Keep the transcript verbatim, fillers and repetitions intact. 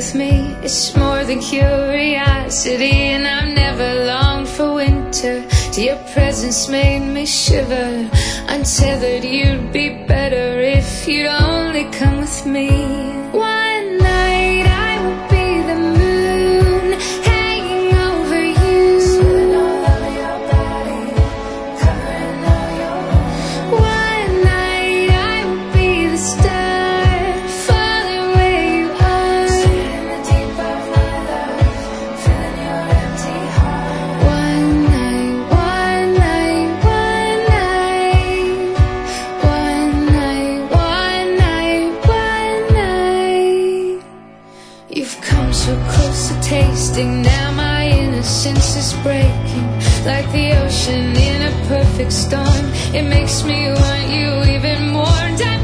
with me. It's more than curiosity, and I've never longed for winter. Till your presence made me shiver. Untethered, you'd be better if you'd only come with me. One night I will be the moon, hanging over you, spilling all over your body, covering all your bones. One night I will be the star, falling where you are, sitting in the deep of my love, filling your empty heart. One night, one night, one night, one night, one night, one night. You've come so close to tasting, now my innocence is breaking. Like the ocean in a perfect storm, it makes me want you even more.